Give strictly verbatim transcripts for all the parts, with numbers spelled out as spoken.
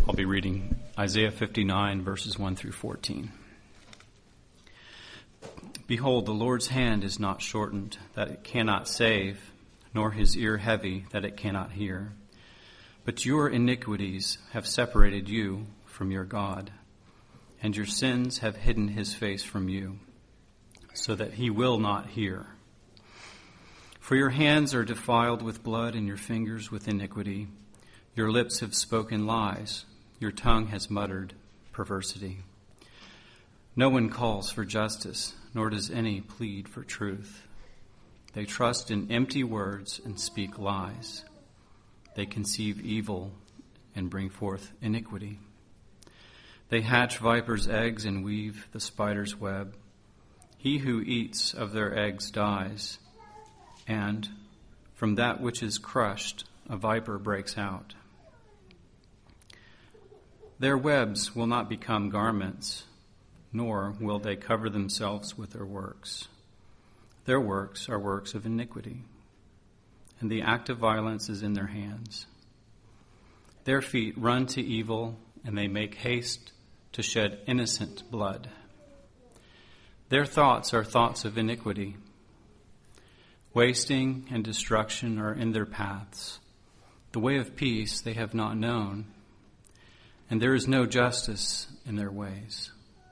I'll be reading Isaiah fifty-nine, verses one through fourteen. Behold, the Lord's hand is not shortened, that it cannot save, nor his ear heavy, that it cannot hear. But your iniquities have separated you from your God, and your sins have hidden his face from you, so that he will not hear. For your hands are defiled with blood, and your fingers with iniquity. Your lips have spoken lies. Your tongue has muttered perversity. No one calls for justice, nor does any plead for truth. They trust in empty words and speak lies. They conceive evil and bring forth iniquity. They hatch vipers' eggs and weave the spider's web. He who eats of their eggs dies, and from that which is crushed a viper breaks out. Their webs will not become garments, nor will they cover themselves with their works. Their works are works of iniquity, and the act of violence is in their hands. Their feet run to evil, and they make haste to shed innocent blood. Their thoughts are thoughts of iniquity. Wasting and destruction are in their paths. The way of peace they have not known, and there is no justice in their ways.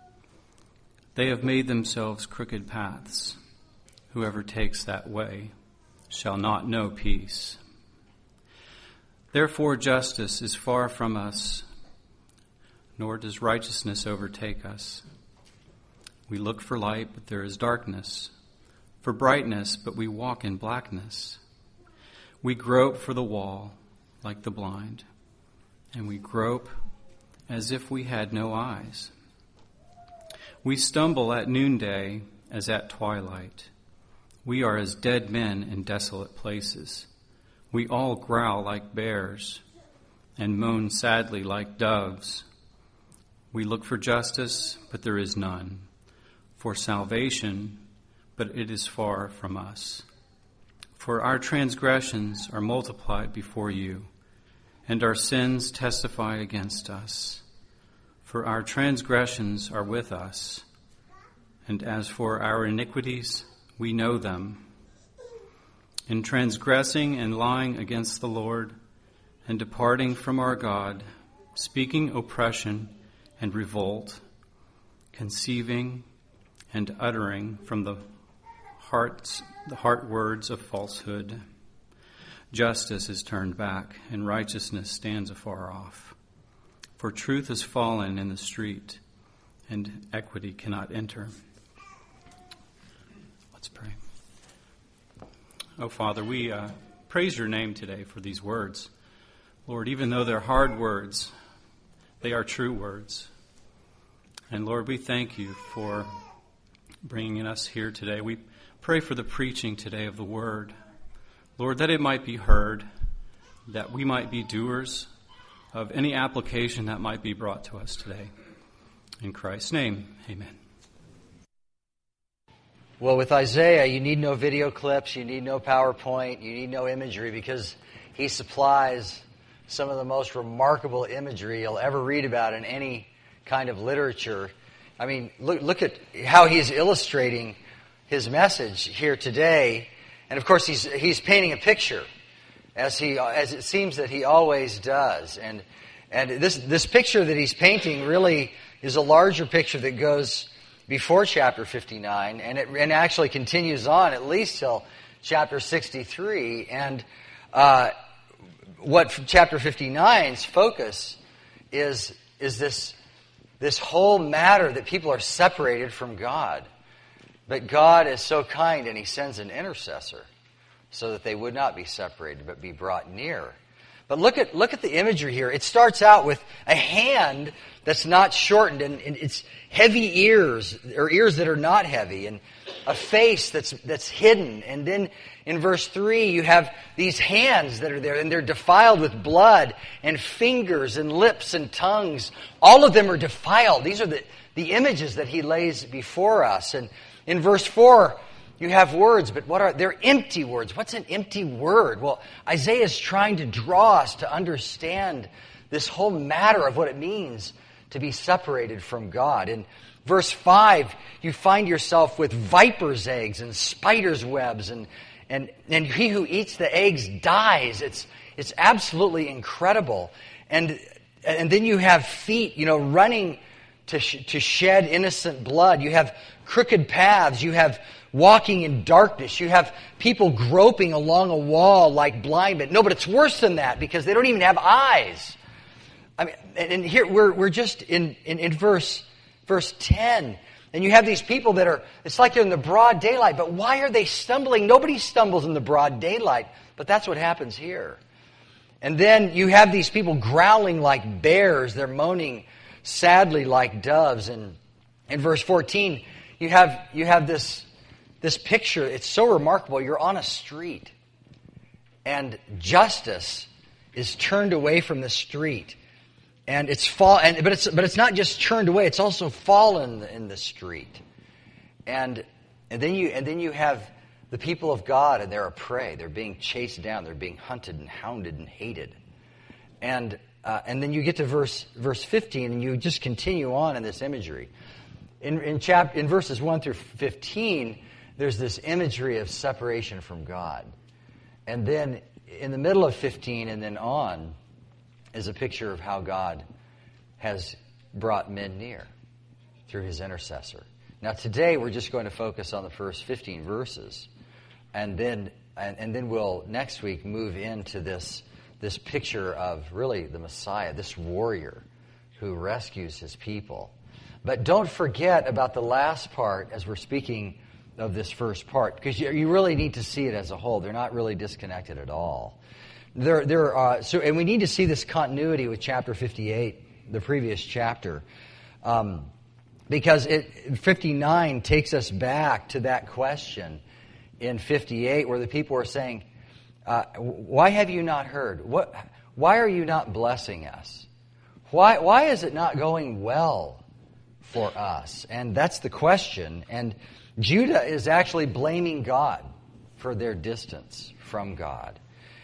They have made themselves crooked paths. Whoever takes that way shall not know peace. Therefore justice is far from us, nor does righteousness overtake us. We look for light, but there is darkness, for brightness, but we walk in blackness. We grope for the wall like the blind, and we grope as if we had no eyes. We stumble at noonday as at twilight. We are as dead men in desolate places. We all growl like bears and moan sadly like doves. We look for justice, but there is none, for salvation, but it is far from us. For our transgressions are multiplied before you, and our sins testify against us. For our transgressions are with us, and as for our iniquities, we know them. In transgressing and lying against the Lord, and departing from our God, speaking oppression and revolt, conceiving and uttering from the hearts the heart words of falsehood, justice is turned back, and righteousness stands afar off. For truth has fallen in the street, and equity cannot enter. Let's pray. Oh, Father, we uh, praise your name today for these words. Lord, even though they're hard words, they are true words. And Lord, we thank you for bringing us here today. We pray for the preaching today of the word. Lord, that it might be heard, that we might be doers of any application that might be brought to us today. In Christ's name, amen. Well, with Isaiah, you need no video clips, you need no PowerPoint, you need no imagery, because he supplies some of the most remarkable imagery you'll ever read about in any kind of literature. I mean, look, look at how he's illustrating his message here today. And of course, he's he's painting a picture, as he as it seems that he always does. And and this this picture that he's painting really is a larger picture that goes before chapter fifty-nine, and it and actually continues on at least till chapter sixty-three. And uh, what chapter fifty-nine's focus is is this this whole matter that people are separated from God. But God is so kind, and he sends an intercessor so that they would not be separated but be brought near. But look at look at the imagery here. It starts out with a hand that's not shortened, and, and it's heavy ears, or ears that are not heavy, and a face that's that's hidden. And then in verse three, you have these hands that are there, and they're defiled with blood, and fingers, and lips, and tongues. All of them are defiled. These are the, the images that he lays before us. And in verse four, you have words, but what are they're empty words. What's an empty word? Well, Isaiah is trying to draw us to understand this whole matter of what it means to be separated from God. In verse five, you find yourself with viper's eggs and spider's webs, and and and he who eats the eggs dies. It's it's absolutely incredible. And and then you have feet, you know, running to sh- to shed innocent blood. You have crooked paths. You have walking in darkness. You have people groping along a wall like blind men. No, but it's worse than that, because they don't even have eyes. I mean, and here we're we're just in, in, in verse verse ten, and you have these people that are, it's like they're in the broad daylight, but why are they stumbling? Nobody stumbles in the broad daylight, but that's what happens here. And then you have these people growling like bears, they're moaning sadly like doves. And in verse fourteen, you have you have this this picture. It's so remarkable. You're on a street, and justice is turned away from the street. And it's fall, and but it's but it's not just turned away; it's also fallen in the street, and and then you and then you have the people of God, and they're a prey. They're being chased down. They're being hunted and hounded and hated, and uh, and then you get to verse verse fifteen, and you just continue on in this imagery. In in chap in verses one through fifteen, there's this imagery of separation from God, and then in the middle of fifteen and then on is a picture of how God has brought men near through his intercessor. Now today we're just going to focus on the first fifteen verses, and then and, and then we'll next week move into this this picture of really the Messiah, this warrior who rescues his people. But don't forget about the last part as we're speaking of this first part, because you, you really need to see it as a whole. They're not really disconnected at all. There, there are, so, and we need to see this continuity with chapter fifty-eight, the previous chapter, um, because it, fifty-nine takes us back to that question in fifty-eight, where the people are saying, uh, "Why have you not heard? What? Why are you not blessing us? Why? Why is it not going well for us?" And that's the question. And Judah is actually blaming God for their distance from God.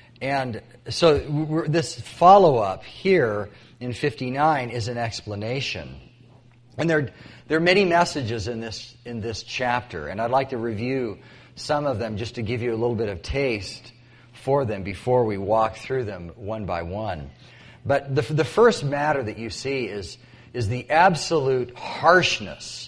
And so we're, this follow-up here in fifty-nine is an explanation. And there, there are many messages in this in this chapter, and I'd like to review some of them just to give you a little bit of taste for them before we walk through them one by one. But the, the first matter that you see is, is the absolute harshness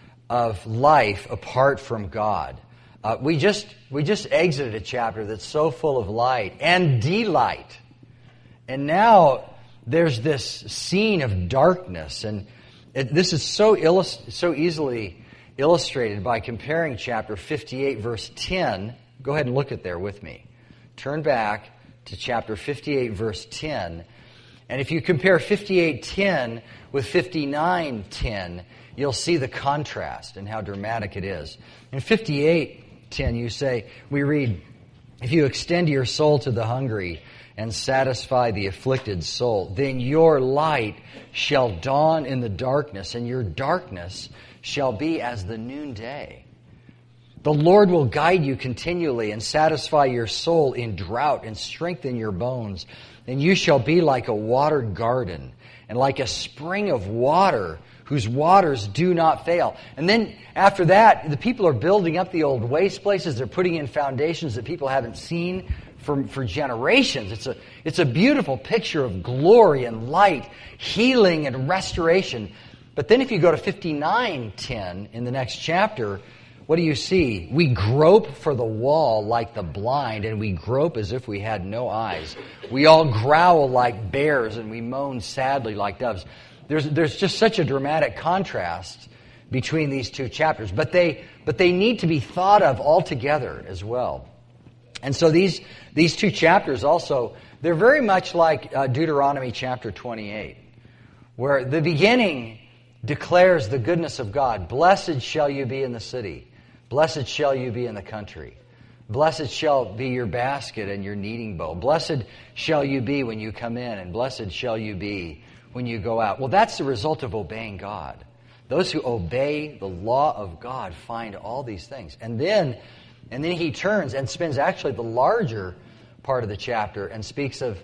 of life apart from God. Uh, we just we just exited a chapter that's so full of light and delight, and now there's this scene of darkness, and it, this is so illust- so easily illustrated by comparing chapter fifty-eight, verse ten. Go ahead and look at there with me. Turn back to chapter fifty-eight, verse ten, and if you compare fifty-eight ten with fifty-nine ten, you'll see the contrast and how dramatic it is. In fifty-eight ten, you say, we read, "If you extend your soul to the hungry and satisfy the afflicted soul, then your light shall dawn in the darkness, and your darkness shall be as the noonday. The Lord will guide you continually and satisfy your soul in drought and strengthen your bones. And you shall be like a watered garden and like a spring of water whose waters do not fail." And then after that, the people are building up the old waste places. They're putting in foundations that people haven't seen for, for generations. It's a, it's a beautiful picture of glory and light, healing and restoration. But then if you go to fifty-nine ten in the next chapter, what do you see? We grope for the wall like the blind, and we grope as if we had no eyes. We all growl like bears, and we moan sadly like doves. There's there's just such a dramatic contrast between these two chapters, but they but they need to be thought of all together as well. And so these these two chapters also, they're very much like uh, Deuteronomy chapter twenty-eight, where the beginning declares the goodness of God. "Blessed shall you be in the city. Blessed shall you be in the country. Blessed shall be your basket and your kneading bowl. Blessed shall you be when you come in, and blessed shall you be when you go out." Well, that's the result of obeying God. Those who obey the law of God find all these things. And then, and then he turns and spends actually the larger part of the chapter and speaks of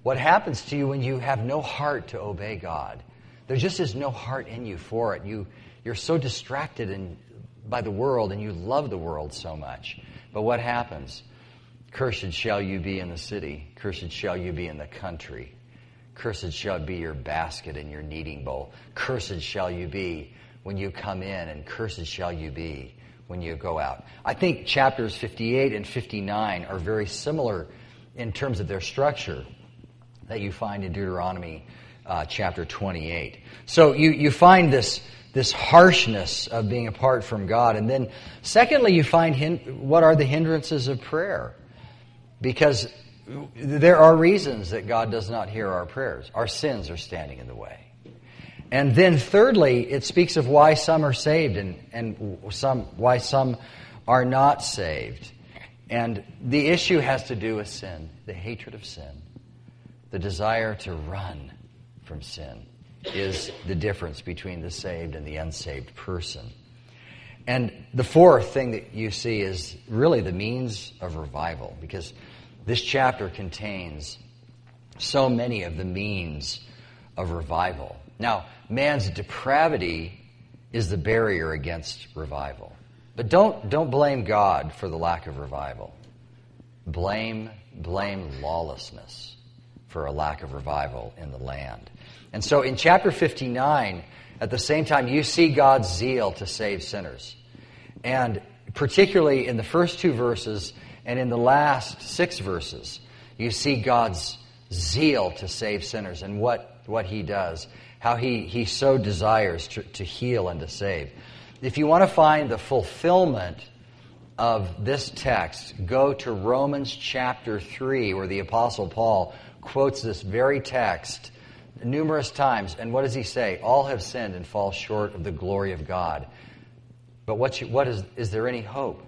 what happens to you when you have no heart to obey God. There just is no heart in you for it. You, you're so distracted in, by the world, and you love the world so much. But what happens? Cursed shall you be in the city. Cursed shall you be in the country. Cursed shall be your basket and your kneading bowl. Cursed shall you be when you come in, and cursed shall you be when you go out. I think chapters fifty-eight and fifty-nine are very similar in terms of their structure that you find in Deuteronomy uh, chapter twenty-eight. So you, you find this, this harshness of being apart from God. And then secondly, you find hin- what are the hindrances of prayer? Because there are reasons that God does not hear our prayers. Our sins are standing in the way. And then thirdly, it speaks of why some are saved and, and some why some are not saved. And the issue has to do with sin, the hatred of sin. The desire to run from sin is the difference between the saved and the unsaved person. And the fourth thing that you see is really the means of revival, because this chapter contains so many of the means of revival. Now, man's depravity is the barrier against revival. But don't, don't blame God for the lack of revival. Blame, blame lawlessness for a lack of revival in the land. And so in chapter fifty-nine, at the same time, you see God's zeal to save sinners. And particularly in the first two verses and in the last six verses, you see God's zeal to save sinners and what, what He does, how He, he so desires to, to heal and to save. If you want to find the fulfillment of this text, go to Romans chapter three, where the Apostle Paul quotes this very text numerous times. And what does he say? All have sinned and fall short of the glory of God. But what, you, what is, is there any hope?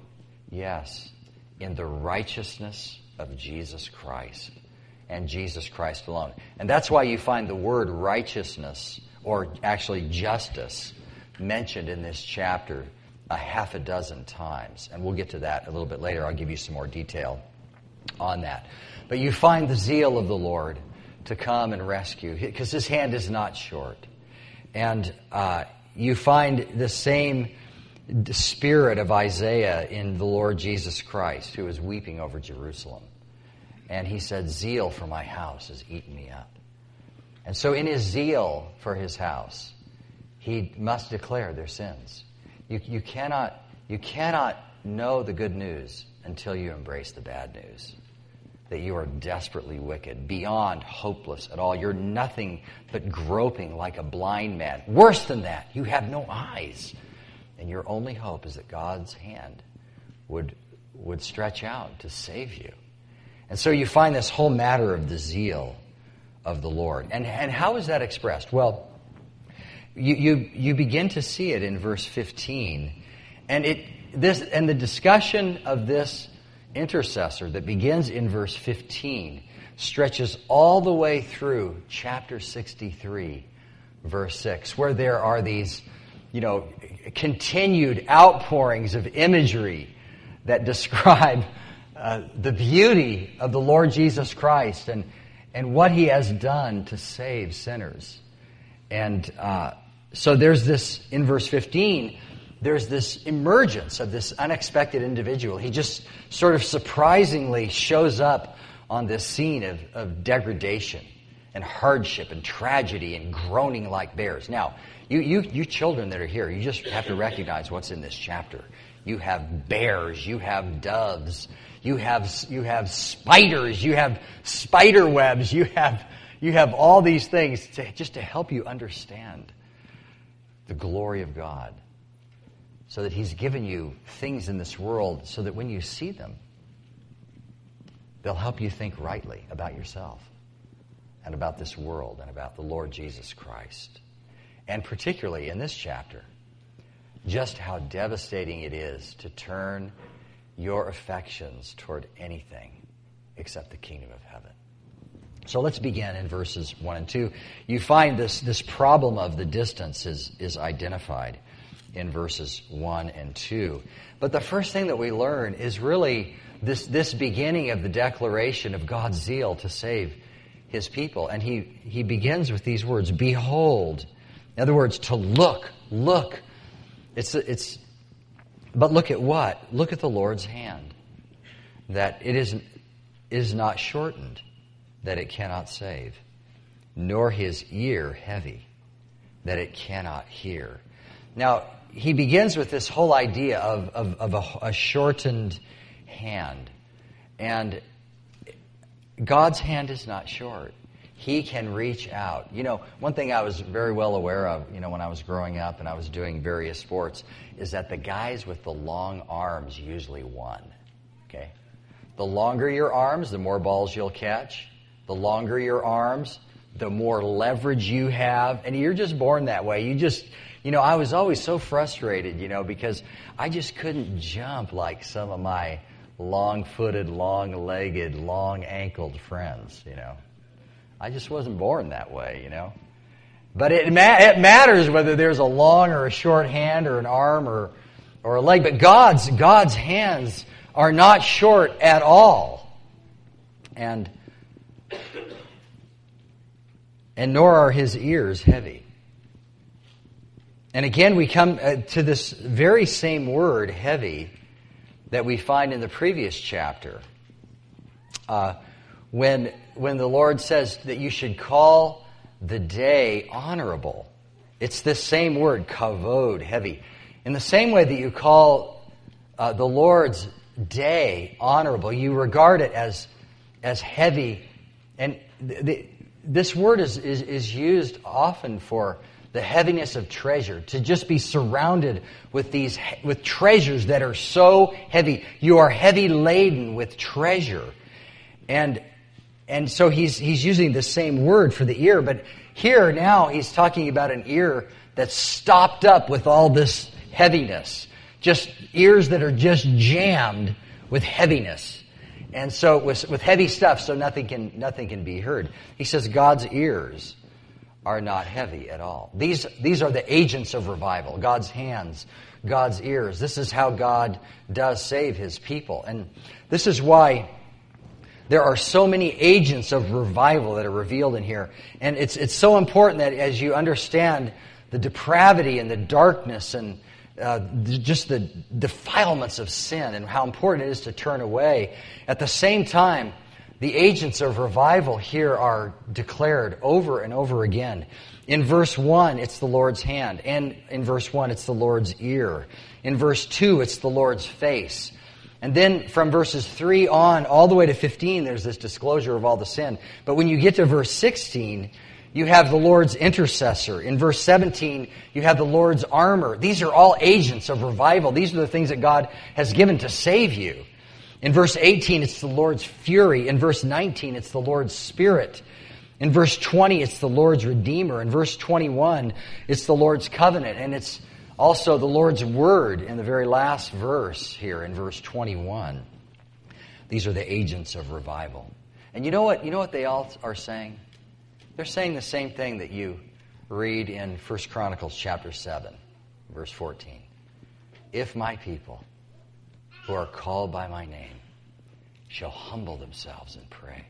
Yes, in the righteousness of Jesus Christ and Jesus Christ alone. And that's why you find the word righteousness, or actually justice, mentioned in this chapter a half a dozen times. And we'll get to that a little bit later. I'll give you some more detail on that. But you find the zeal of the Lord to come and rescue, because His hand is not short. And uh, you find the same spirit of Isaiah in the Lord Jesus Christ, who is weeping over Jerusalem. And he said, zeal for my house has eaten me up. And so in his zeal for his house, he must declare their sins. You, you cannot, you cannot know the good news until you embrace the bad news. That you are desperately wicked, beyond hopeless at all. You're nothing but groping like a blind man. Worse than that, you have no eyes. And your only hope is that God's hand would, would stretch out to save you. And so you find this whole matter of the zeal of the Lord. And, and how is that expressed? Well, you, you, you begin to see it in verse fifteen. And it this and the discussion of this intercessor that begins in verse fifteen stretches all the way through chapter sixty-three, verse six, where there are these, you know, continued outpourings of imagery that describe uh, the beauty of the Lord Jesus Christ and, and what He has done to save sinners. And uh, so there's this, in verse fifteen, there's this emergence of this unexpected individual. He just sort of surprisingly shows up on this scene of, of degradation and hardship and tragedy and groaning like bears. Now, you, you, you children that are here, you just have to recognize what's in this chapter. You have bears, you have doves, you have you have spiders, you have spider webs, you have you have all these things to, just to help you understand the glory of God. So that He's given you things in this world so that when you see them, they'll help you think rightly about yourself and about this world and about the Lord Jesus Christ. And particularly in this chapter, just how devastating it is to turn your affections toward anything except the kingdom of heaven. So let's begin in verses one and two. You find this, this problem of the distance is, is identified in verses one and two. But the first thing that we learn is really this, this beginning of the declaration of God's zeal to save his people. And he, he begins with these words, behold. In other words, to look, look. It's, it's, but look at what? Look at the Lord's hand, that it is, is not shortened, that it cannot save, nor his ear heavy, that it cannot hear. Now, he begins with this whole idea of, of, of a, a shortened hand. And God's hand is not short. He can reach out. You know, one thing I was very well aware of, you know, when I was growing up and I was doing various sports, is that the guys with the long arms usually won. Okay? The longer your arms, the more balls you'll catch. The longer your arms, the more leverage you have. And you're just born that way. You just, you know, I was always so frustrated, you know, because I just couldn't jump like some of my long-footed, long-legged, long-ankled friends, you know. I just wasn't born that way, you know. But it ma- it matters whether there's a long or a short hand or an arm or or a leg. But God's God's hands are not short at all, and and nor are his ears heavy. And again, we come uh, to this very same word, heavy, that we find in the previous chapter. Uh, when when the Lord says that you should call the day honorable. It's this same word, kavod, heavy. In the same way that you call uh, the Lord's day honorable, you regard it as as heavy. And th- the, this word is, is, is used often for the heaviness of treasure, to just be surrounded with these with treasures that are so heavy. You are heavy laden with treasure. And and so he's he's using the same word for the ear, but here now he's talking about an ear that's stopped up with all this heaviness. Just ears that are just jammed with heaviness. And so with, with heavy stuff, so nothing can nothing can be heard. He says God's ears are not heavy at all. These these are the agents of revival. God's hands, God's ears. This is how God does save his people. And this is why there are so many agents of revival that are revealed in here. And it's it's so important that as you understand the depravity and the darkness and uh, just the defilements of sin and how important it is to turn away, at the same time, the agents of revival here are declared over and over again. In verse one, it's the Lord's hand. And in verse one, it's the Lord's ear. In verse two, it's the Lord's face. And then from verses three on, all the way to fifteen, there's this disclosure of all the sin. But when you get to verse sixteen, you have the Lord's intercessor. In verse seventeen, you have the Lord's armor. These are all agents of revival. These are the things that God has given to save you. In verse eighteen, it's the Lord's fury. In verse nineteen, it's the Lord's Spirit. In verse twenty, it's the Lord's Redeemer. In verse twenty-one, it's the Lord's covenant. And it's also the Lord's word in the very last verse here in verse twenty-one. These are the agents of revival. And you know what? You know what they all are saying? They're saying the same thing that you read in First Chronicles chapter seven, verse fourteen. If my people who are called by my name shall humble themselves and pray,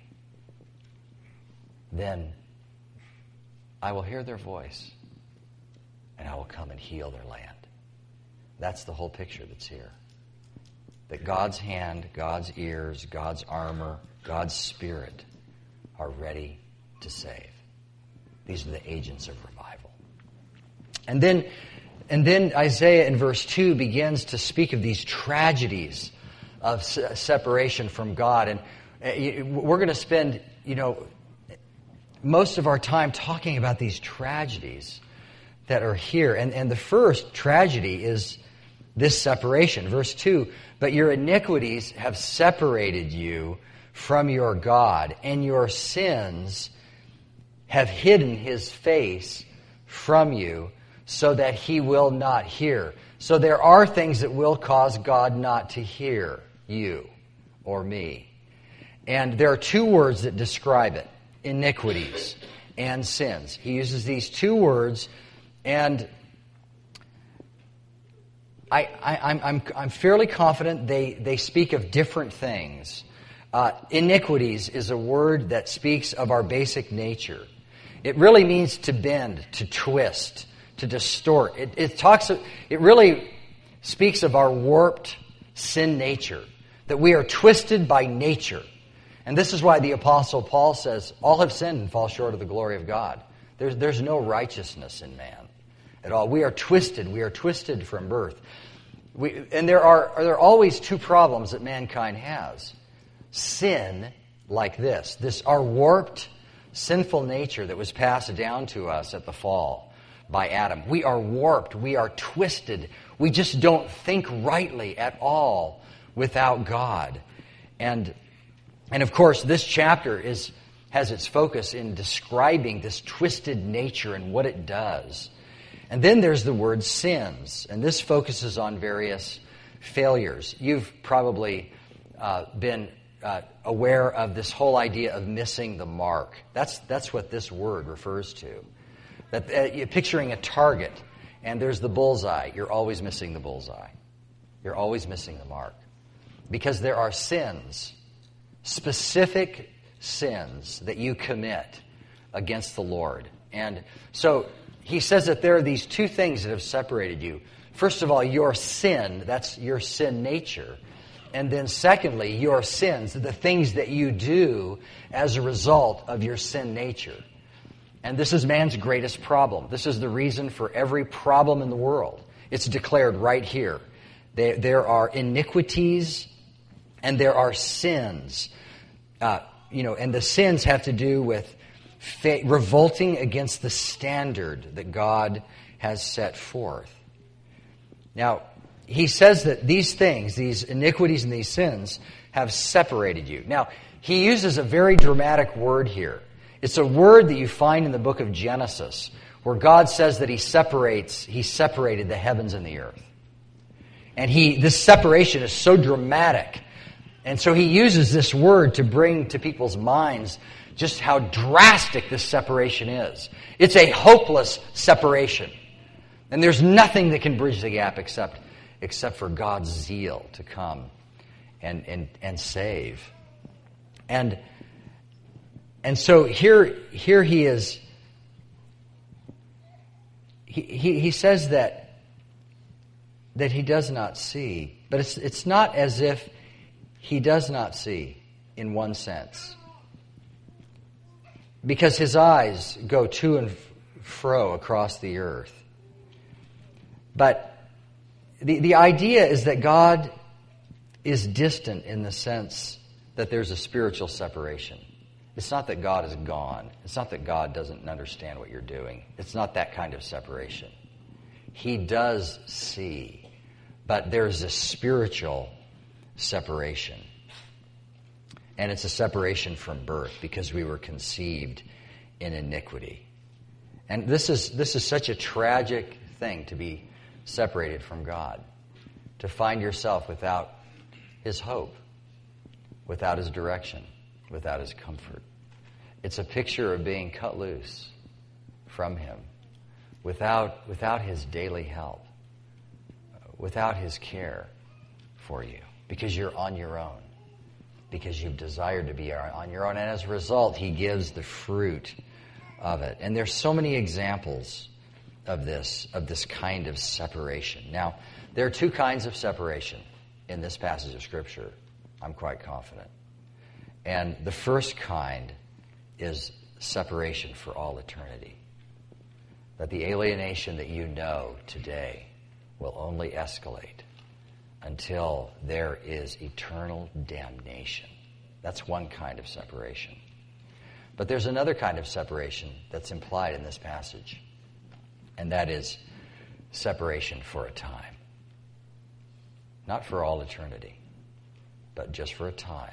then I will hear their voice and I will come and heal their land. That's the whole picture that's here. That God's hand, God's ears, God's armor, God's Spirit are ready to save. These are the agents of revival. And then And then Isaiah in verse two begins to speak of these tragedies of separation from God. And we're going to spend, you know, most of our time talking about these tragedies that are here. And, and the first tragedy is this separation. Verse two, but your iniquities have separated you from your God, and your sins have hidden his face from you, so that he will not hear. So there are things that will cause God not to hear you or me. And there are two words that describe it: iniquities and sins. He uses these two words, and I, I, I'm, I'm, I'm fairly confident they, they speak of different things. Uh, iniquities is a word that speaks of our basic nature. It really means to bend, to twist, to distort. It, it talks. It really speaks of our warped sin nature, that we are twisted by nature. And this is why the Apostle Paul says, all have sinned and fall short of the glory of God. There's, there's no righteousness in man at all. We are twisted. We are twisted from birth. We, and there are, there are always two problems that mankind has. Sin like this, this our warped, sinful nature that was passed down to us at the fall by Adam. We are warped. We are twisted. We just don't think rightly at all without God. And, and of course, this chapter is has its focus in describing this twisted nature and what it does. And then there's the word sins, and this focuses on various failures. You've probably uh, been uh, aware of this whole idea of missing the mark. That's that's what this word refers to. That uh, you're picturing a target, and there's the bullseye. You're always missing the bullseye. You're always missing the mark. Because there are sins, specific sins that you commit against the Lord. And so he says that there are these two things that have separated you. First of all, your sin, that's your sin nature. And then secondly, your sins, the things that you do as a result of your sin nature. And this is man's greatest problem. This is the reason for every problem in the world. It's declared right here. There, there are iniquities and there are sins. Uh, you know, and the sins have to do with fa- revolting against the standard that God has set forth. Now, he says that these things, these iniquities and these sins, have separated you. Now, he uses a very dramatic word here. It's a word that you find in the book of Genesis, where God says that He separates, He separated the heavens and the earth. And he, this separation is so dramatic. And so He uses this word to bring to people's minds just how drastic this separation is. It's a hopeless separation. And there's nothing that can bridge the gap except, except for God's zeal to come and, and, and save. And And so here, here he is, he, he, he says that, that he does not see. But it's, it's not as if he does not see in one sense. Because his eyes go to and fro across the earth. But the, the idea is that God is distant in the sense that there's a spiritual separation. It's not that God is gone. It's not that God doesn't understand what you're doing. It's not that kind of separation. He does see, but there's a spiritual separation. And it's a separation from birth because we were conceived in iniquity. And this is this is such a tragic thing to be separated from God, to find yourself without His hope, without His direction, without His comfort. It's a picture of being cut loose from Him, without, without His daily help, without His care for you, because you're on your own, because you've desired to be on your own. And as a result, He gives the fruit of it. And there's so many examples of this, of this kind of separation. Now, there are two kinds of separation in this passage of Scripture, I'm quite confident. And the first kind is separation for all eternity. That the alienation that you know today will only escalate until there is eternal damnation. That's one kind of separation. But there's another kind of separation that's implied in this passage, and that is separation for a time. Not for all eternity, but just for a time.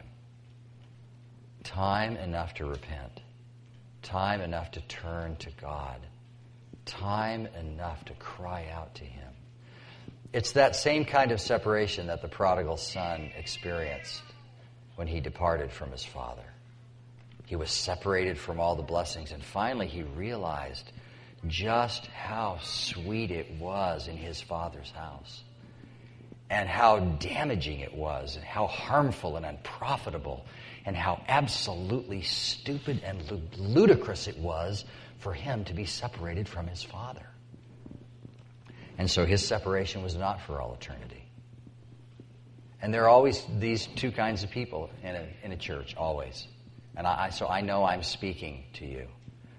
Time enough to repent. Time enough to turn to God. Time enough to cry out to Him. It's that same kind of separation that the prodigal son experienced when he departed from his father. He was separated from all the blessings, and finally he realized just how sweet it was in his father's house. and how damaging it was, and how harmful and unprofitable, and how absolutely stupid and ludicrous it was for him to be separated from his Father. And so his separation was not for all eternity. And there are always these two kinds of people in a, in a church, always. And I, so I know I'm speaking to you.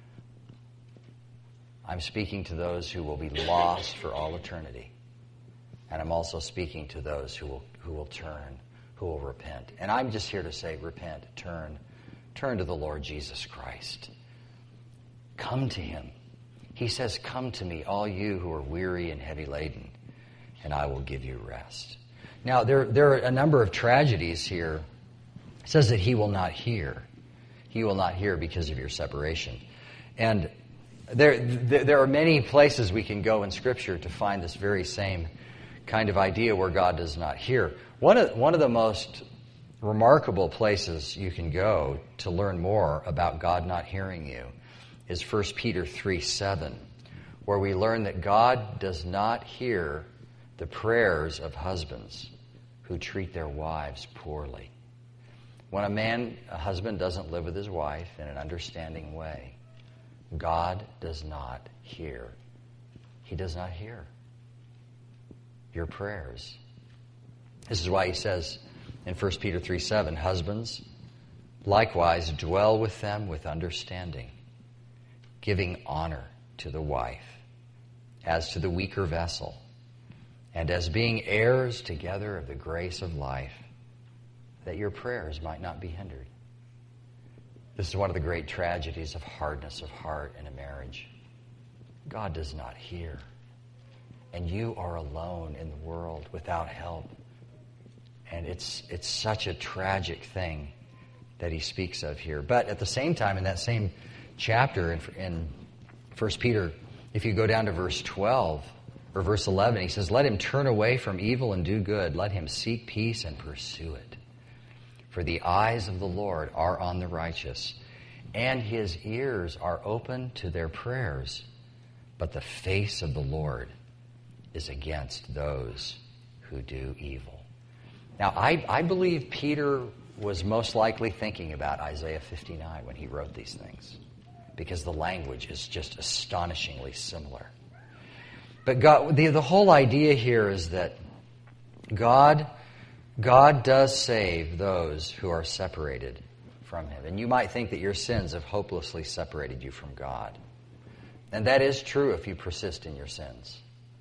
I'm speaking to those who will be lost for all eternity. And I'm also speaking to those who will who will turn, who will repent. And I'm just here to say, repent, turn, turn to the Lord Jesus Christ. Come to him. He says, come to me, all you who are weary and heavy laden, and I will give you rest. Now, there, there are a number of tragedies here. It says that he will not hear. He will not hear because of your separation. And there, there are many places we can go in Scripture to find this very same kind of idea where God does not hear. One of, one of the most remarkable places you can go to learn more about God not hearing you is First Peter three seven, where we learn that God does not hear the prayers of husbands who treat their wives poorly. When a man, a husband, doesn't live with his wife in an understanding way, God does not hear. He does not hear your prayers. This is why he says in First Peter three seven, husbands, likewise dwell with them with understanding, giving honor to the wife as to the weaker vessel, and as being heirs together of the grace of life, that your prayers might not be hindered. This is one of the great tragedies of hardness of heart in a marriage. God does not hear. And you are alone in the world without help. And it's it's such a tragic thing that he speaks of here. But at the same time, in that same chapter in, in First Peter, if you go down to verse twelve or verse eleven, he says, let him turn away from evil and do good. Let him seek peace and pursue it. For the eyes of the Lord are on the righteous, and his ears are open to their prayers. But the face of the Lord is against those who do evil. Now, I, I believe Peter was most likely thinking about Isaiah fifty-nine when he wrote these things, because the language is just astonishingly similar. But God, the, the whole idea here is that God, God does save those who are separated from him. And you might think that your sins have hopelessly separated you from God. And that is true if you persist in your sins.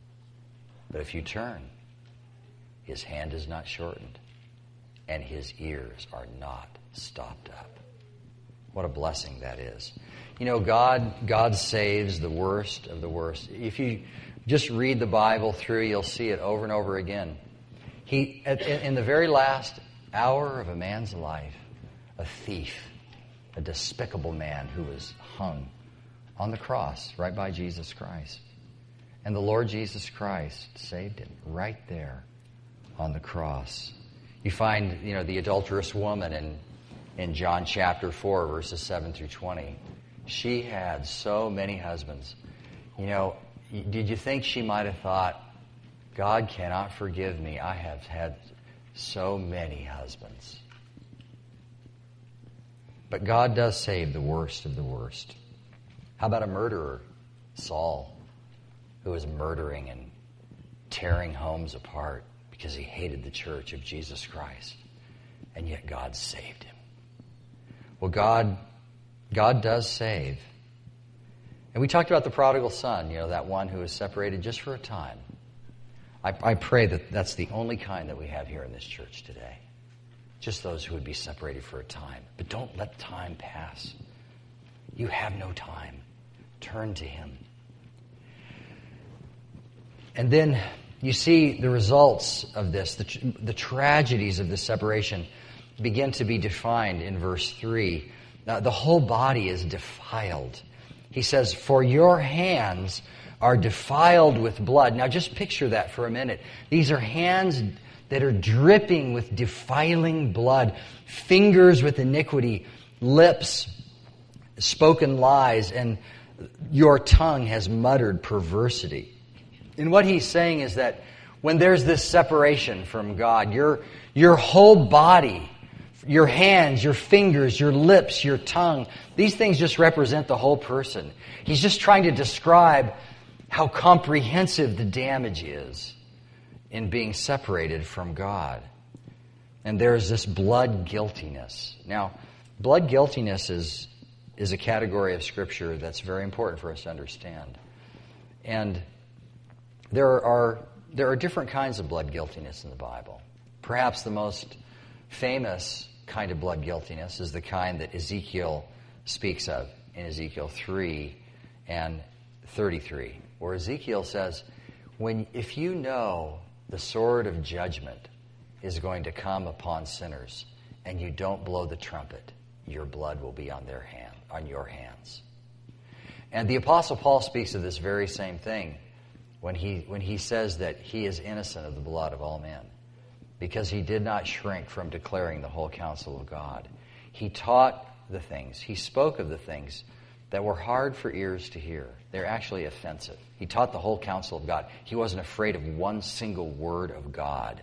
But if you turn, his hand is not shortened, and his ears are not stopped up. What a blessing that is. You know, God, God saves the worst of the worst. If you just read the Bible through, you'll see it over and over again. He, in the very last hour of a man's life, a thief, a despicable man who was hung on the cross right by Jesus Christ. And the Lord Jesus Christ saved him right there on the cross. You find, you know, the adulterous woman in, in John chapter four, verses seven through twenty. She had so many husbands. You know, did you think she might have thought, God cannot forgive me. I have had so many husbands. But God does save the worst of the worst. How about a murderer, Saul, who was murdering and tearing homes apart because he hated the church of Jesus Christ, and yet God saved him? Well, God, God does save. And we talked about the prodigal son, you know, that one who was separated just for a time. I, I pray that that's the only kind that we have here in this church today. Just those who would be separated for a time. But don't let time pass. You have no time. Turn to him. And then you see the results of this, the, the tragedies of this separation begin to be defined in verse three. Now, the whole body is defiled. He says, for your hands are defiled with blood. Now just picture that for a minute. These are hands that are dripping with defiling blood, fingers with iniquity, lips spoken lies, and your tongue has muttered perversity. And what he's saying is that when there's this separation from God, your, your whole body, your hands, your fingers, your lips, your tongue, these things just represent the whole person. He's just trying to describe how comprehensive the damage is in being separated from God. And there's this blood guiltiness. Now, blood guiltiness is, is a category of Scripture that's very important for us to understand. And there are, there are different kinds of blood guiltiness in the Bible. Perhaps the most famous kind of blood guiltiness is the kind that Ezekiel speaks of in Ezekiel three and thirty-three, where Ezekiel says, "When if you know the sword of judgment is going to come upon sinners, and you don't blow the trumpet, your blood will be on their hand, on your hands." And the Apostle Paul speaks of this very same thing when he when he says that he is innocent of the blood of all men, because he did not shrink from declaring the whole counsel of God. He taught the things, he spoke of the things that were hard for ears to hear. They're actually offensive. He taught the whole counsel of God. He wasn't afraid of one single word of God.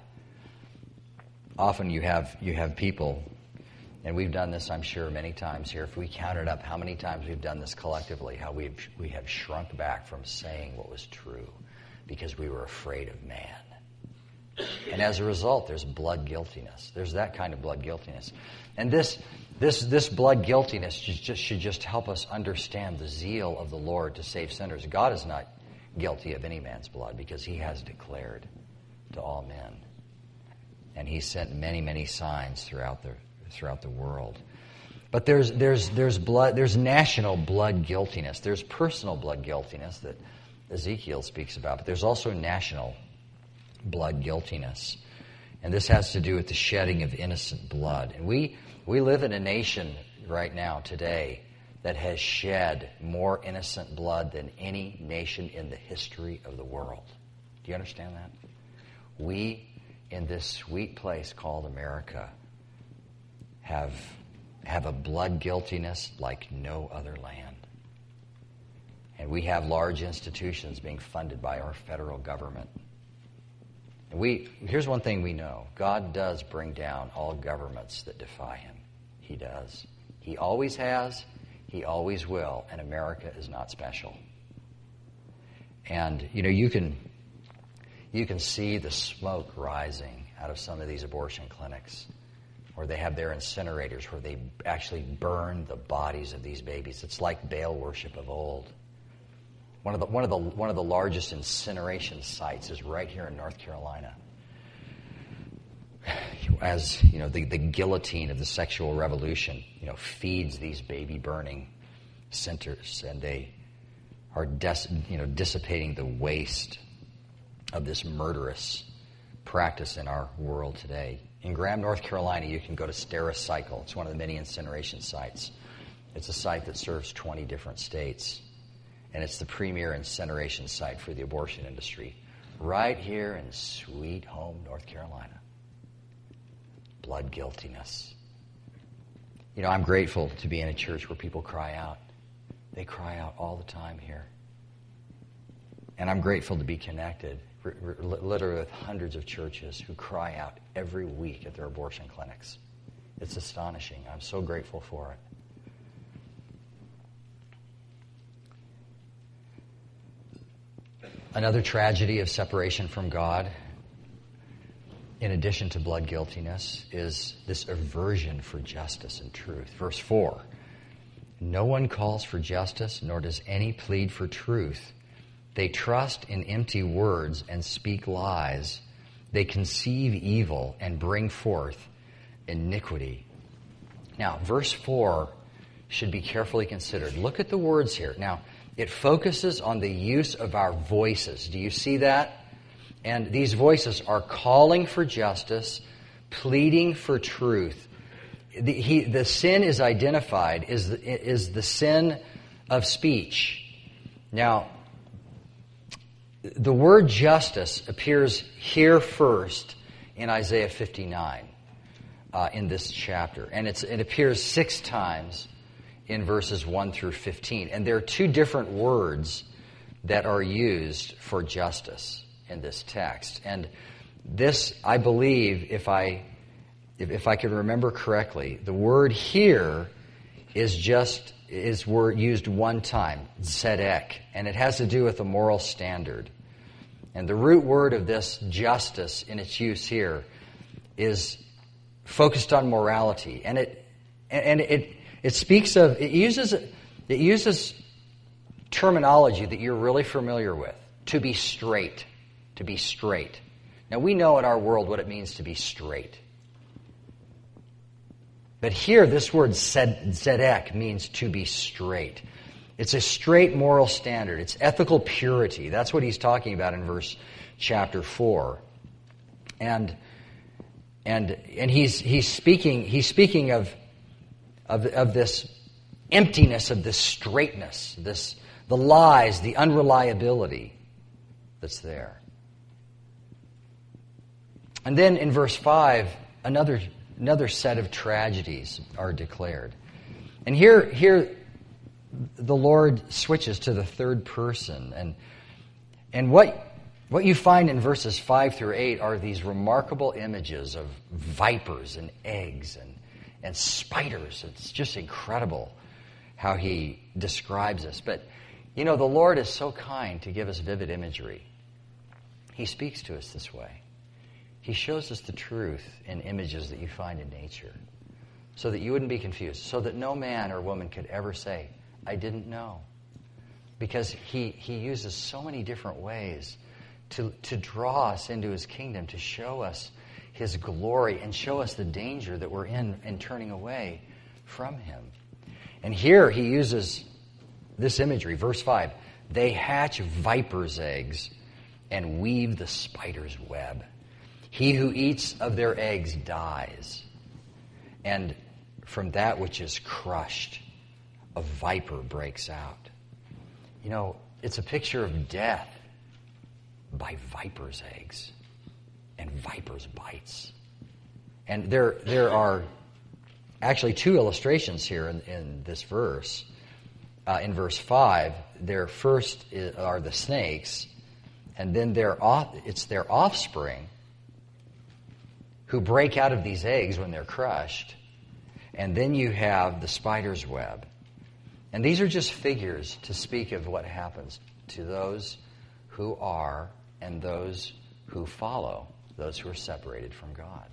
Often you have you have people, and we've done this, I'm sure, many times here. If we counted up how many times we've done this collectively, how we've we have shrunk back from saying what was true because we were afraid of man. And as a result, there's blood guiltiness. There's that kind of blood guiltiness. And this this this blood guiltiness just, should just help us understand the zeal of the Lord to save sinners. God is not guilty of any man's blood because he has declared to all men. And he sent many, many signs throughout the throughout the world. But there's there's there's blood there's national blood guiltiness. There's personal blood guiltiness that Ezekiel speaks about, but there's also national blood guiltiness. And this has to do with the shedding of innocent blood. And we we live in a nation right now today that has shed more innocent blood than any nation in the history of the world. Do you understand that? We in this sweet place called America have have a blood guiltiness like no other land. And we have large institutions being funded by our federal government. And we here's one thing we know. God does bring down all governments that defy him. He does. He always has, he always will, and America is not special. And you know, you can You can see the smoke rising out of some of these abortion clinics where they have their incinerators where they actually burn the bodies of these babies. It's like Baal worship of old. One of the one of the one of the largest incineration sites is right here in North Carolina. As you know, the, the guillotine of the sexual revolution, you know, feeds these baby burning centers, and they are des- you know dissipating the waste of this murderous practice in our world today. In Graham, North Carolina, you can go to Stericycle. It's one of the many incineration sites. It's a site that serves twenty different states, and it's the premier incineration site for the abortion industry, right here in sweet home North Carolina. Blood guiltiness. You know, I'm grateful to be in a church where people cry out. They cry out all the time here. And I'm grateful to be connected literally with hundreds of churches who cry out every week at their abortion clinics. It's astonishing. I'm so grateful for it. Another tragedy of separation from God, in addition to blood guiltiness, is this aversion for justice and truth. Verse four, "No one calls for justice, nor does any plead for truth. They trust in empty words and speak lies. They conceive evil and bring forth iniquity." Now, verse four should be carefully considered. Look at the words here. Now, it focuses on the use of our voices. Do you see that? And these voices are calling for justice, pleading for truth. The, he, the sin is identified is the, is the sin of speech. Now, the word justice appears here first in Isaiah fifty-nine uh, in this chapter. And it's, it appears six times in verses one through fifteen. And there are two different words that are used for justice. in this text. And this, I believe, if I if, if I can remember correctly, the word here is just is word used one time, tzedek, and it has to do with a moral standard. And the root word of this justice in its use here is focused on morality, and it and it it speaks of it uses it uses terminology that you're really familiar with. To be straight, to be straight. Now we know in our world what it means to be straight, but here this word tzedek means to be straight. It's a straight moral standard. It's ethical purity. That's what he's talking about in verse chapter four, and. And and he's he's speaking he's speaking of of of this emptiness, of this straightness, this the lies, the unreliability that's there. And then in verse five, another another set of tragedies are declared. And here here the Lord switches to the third person, and and what What you find in verses five through eight are these remarkable images of vipers and eggs and, and spiders. It's just incredible how he describes this. But, you know, the Lord is so kind to give us vivid imagery. He speaks to us this way. He shows us the truth in images that you find in nature so that you wouldn't be confused, so that no man or woman could ever say, I didn't know. Because he, he uses so many different ways To, to draw us into his kingdom, to show us his glory and show us the danger that we're in in turning away from him. And here he uses this imagery, verse five. They hatch vipers' eggs and weave the spider's web. He who eats of their eggs dies. And from that which is crushed, a viper breaks out. You know, it's a picture of death by viper's eggs and viper's bites. And there there are actually two illustrations here in, in this verse. Uh, in verse five, their first is, are the snakes, and then their off, it's their offspring who break out of these eggs when they're crushed. And then you have the spider's web. And these are just figures to speak of what happens to those who are and those who follow, those who are separated from God.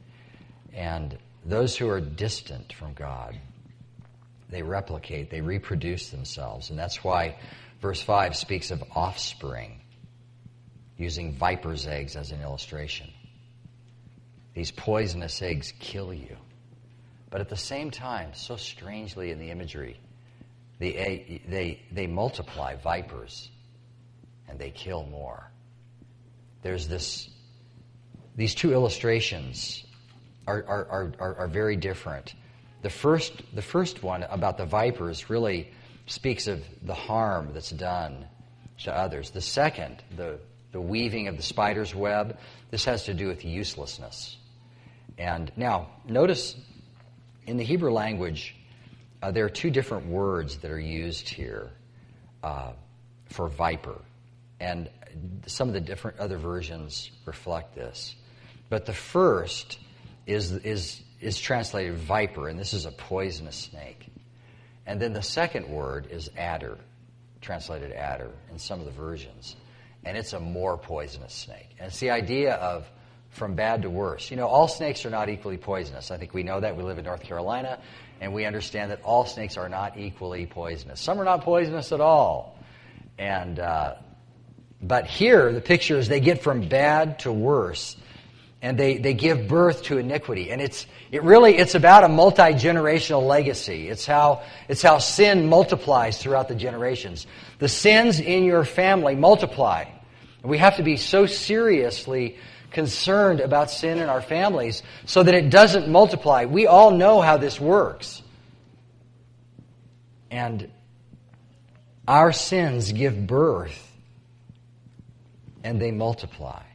And those who are distant from God, they replicate, they reproduce themselves. And that's why verse five speaks of offspring, using viper's eggs as an illustration. These poisonous eggs kill you. But at the same time, so strangely in the imagery, they, they, they multiply vipers and they kill more. There's this, these two illustrations are, are, are, are very different. The first, the first one about the vipers really speaks of the harm that's done to others. The second, the, the weaving of the spider's web, this has to do with uselessness. And now, notice in the Hebrew language, uh, there are two different words that are used here uh, for viper. And some of the different other versions reflect this. But the first is is is translated viper, and this is a poisonous snake. And then the second word is adder, translated adder in some of the versions. And it's a more poisonous snake. And it's the idea of from bad to worse. You know, all snakes are not equally poisonous. I think we know that. We live in North Carolina, and we understand that all snakes are not equally poisonous. Some are not poisonous at all. And uh, but here, the picture is they get from bad to worse, and they, they give birth to iniquity. And it's it really it's about a multi-generational legacy. It's how it's how sin multiplies throughout the generations. The sins in your family multiply. And we have to be so seriously concerned about sin in our families so that it doesn't multiply. We all know how this works. And our sins give birth and they multiply.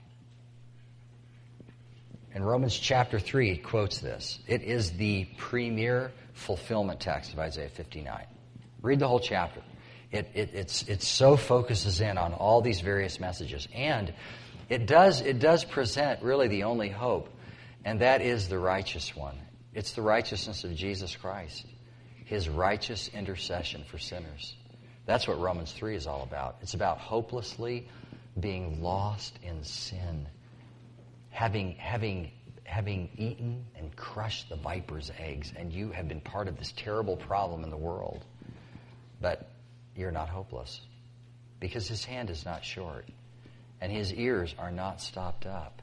In Romans chapter three, it quotes this. It is the premier fulfillment text of Isaiah fifty-nine. Read the whole chapter. It, it, it's, it so focuses in on all these various messages. And it does, it does present really the only hope, and that is the righteous one. It's the righteousness of Jesus Christ, His righteous intercession for sinners. That's what Romans three is all about. It's about hopelessly being lost in sin, having, having, having eaten and crushed the viper's eggs, and you have been part of this terrible problem in the world. But you're not hopeless, because His hand is not short, and His ears are not stopped up.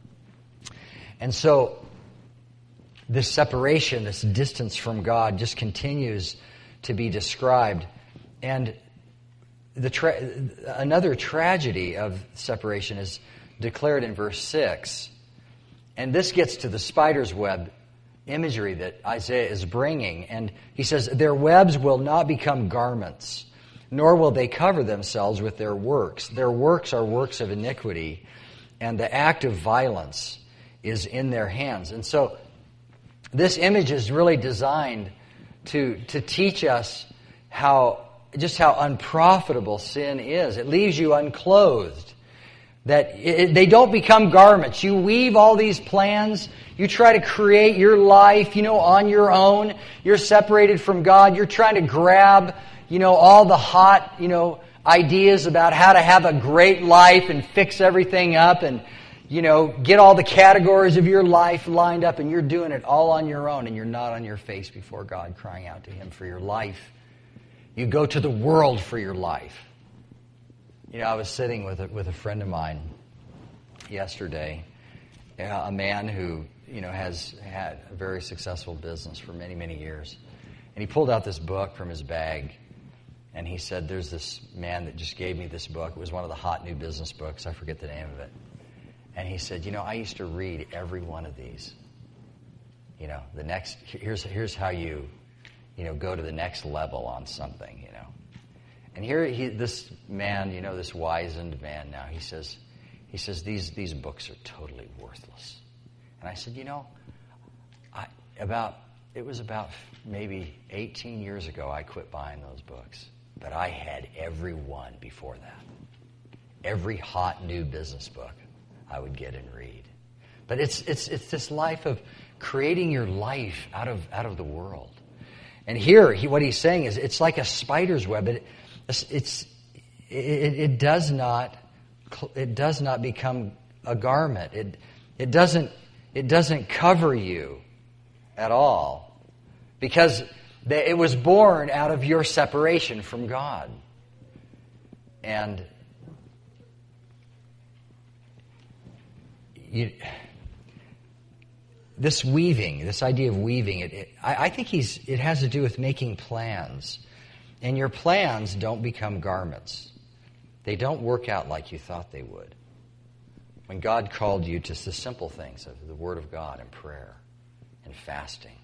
And so this separation, this distance from God just continues to be described. And the tra- another tragedy of separation is declared in verse six. And this gets to the spider's web imagery that Isaiah is bringing. And he says, their webs will not become garments, nor will they cover themselves with their works. Their works are works of iniquity, and the act of violence is in their hands. And so this image is really designed to, to teach us how just how unprofitable sin is. It leaves you unclothed. That it, they don't become garments. You weave all these plans. You try to create your life, you know, on your own. You're separated from God. You're trying to grab, you know, all the hot, you know, ideas about how to have a great life and fix everything up and, you know, get all the categories of your life lined up, and you're doing it all on your own, and you're not on your face before God crying out to Him for your life. You go to the world for your life. You know, I was sitting with a, with a friend of mine yesterday, a man who, you know, has had a very successful business for many, many years. And he pulled out this book from his bag, and he said, there's this man that just gave me this book. It was one of the hot new business books. I forget the name of it. And he said, you know, I used to read every one of these. You know, the next, here's here's how you, you know, go to the next level on something, you know. And here, he, this man, you know, this wizened man now, he says, he says these these books are totally worthless. And I said, you know, I about it was about maybe eighteen years ago I quit buying those books, but I had every one before that. Every hot new business book I would get and read. But it's it's it's this life of creating your life out of out of the world. And here, he, what he's saying is, it's like a spider's web. It, it's, it's it, it does not it does not become a garment. It it doesn't it doesn't cover you at all, because it was born out of your separation from God. And you. This weaving, this idea of weaving, it, it, I, I think he's, it has to do with making plans. And your plans don't become garments. They don't work out like you thought they would. When God called you to the simple things of the Word of God and prayer and fasting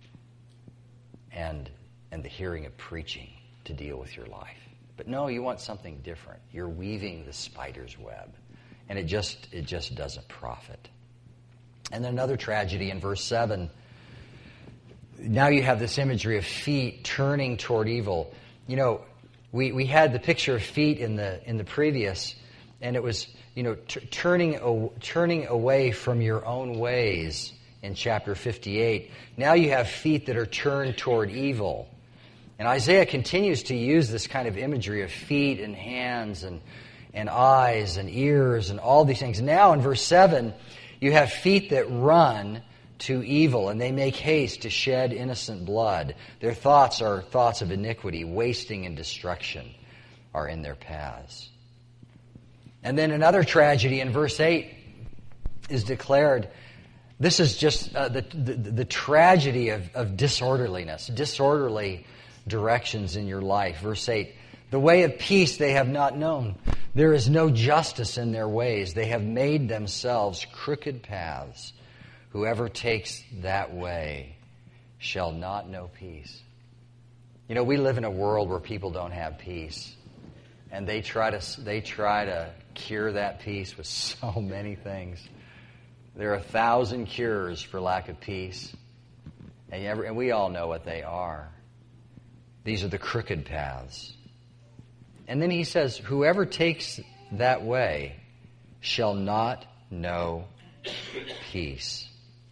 and, and the hearing of preaching to deal with your life. But no, you want something different. You're weaving the spider's web, and it just it just doesn't profit. And then another tragedy in verse seven. Now you have this imagery of feet turning toward evil. You know, we, we had the picture of feet in the in the previous, and it was, you know, t- turning turning away from your own ways in chapter fifty-eight. Now you have feet that are turned toward evil. And Isaiah continues to use this kind of imagery of feet and hands and and eyes and ears and all these things. Now in verse seven, you have feet that run to evil, and they make haste to shed innocent blood. Their thoughts are thoughts of iniquity, wasting and destruction are in their paths. And then another tragedy in verse eight is declared. This is just uh, the, the the tragedy of, of disorderliness, disorderly directions in your life. Verse eight, the way of peace they have not known. There is no justice in their ways. They have made themselves crooked paths. Whoever takes that way shall not know peace. You know, we live in a world where people don't have peace, and they try to they try to cure that peace with so many things. There are a thousand cures for lack of peace, and, every, and we all know what they are. These are the crooked paths. And then he says, whoever takes that way shall not know peace.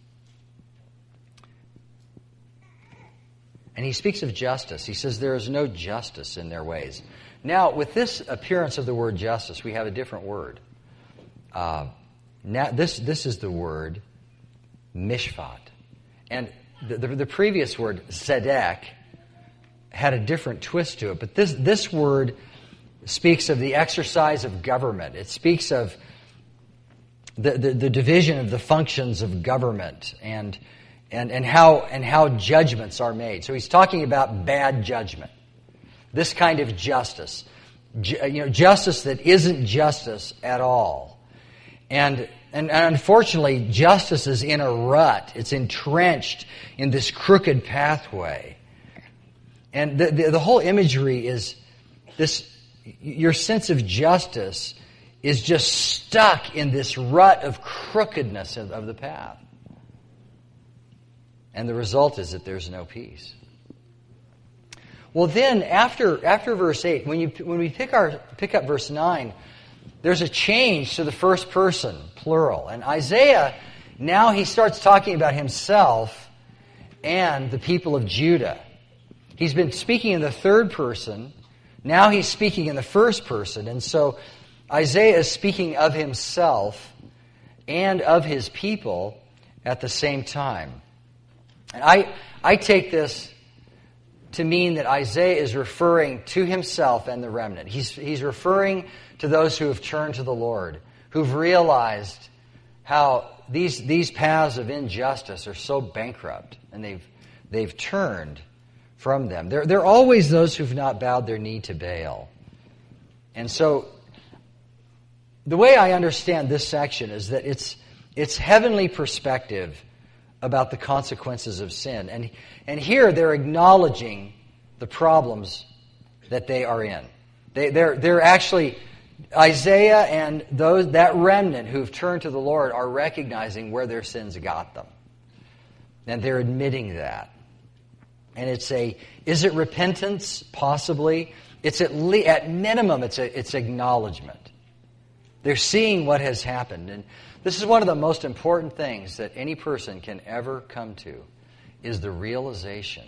And he speaks of justice. He says there is no justice in their ways. Now, with this appearance of the word justice, we have a different word. Uh, now, this this is the word mishpat. And the, the, the previous word, tzedek, had a different twist to it. But this, this word speaks of the exercise of government. It speaks of the, the, the division of the functions of government and, and, and, how, and how judgments are made. So he's talking about bad judgment. This kind of justice. Ju- you know, justice that isn't justice at all. And, and and unfortunately, justice is in a rut. It's entrenched in this crooked pathway. And the, the, the whole imagery is this, your sense of justice is just stuck in this rut of crookedness of, of the path. And the result is that there's no peace. Well, then, after after verse eight, when you when we pick our pick up verse nine, there's a change to the first person, plural. And Isaiah, now he starts talking about himself and the people of Judah. He's been speaking in the third person. Now he's speaking in the first person. And so Isaiah is speaking of himself and of his people at the same time. And I I take this to mean that Isaiah is referring to himself and the remnant. He's, he's referring to those who have turned to the Lord, who've realized how these, these paths of injustice are so bankrupt, and they've, they've turned from them. There, there are always those who've not bowed their knee to Baal. And so, the way I understand this section is that it's, it's heavenly perspective about the consequences of sin. And, and here they're acknowledging the problems that they are in. They, they're, they're actually, Isaiah and those that remnant who've turned to the Lord are recognizing where their sins got them. And they're admitting that. And it's a, is it repentance? Possibly. It's at le- at minimum, it's a, it's acknowledgement. They're seeing what has happened. And this is one of the most important things that any person can ever come to, is the realization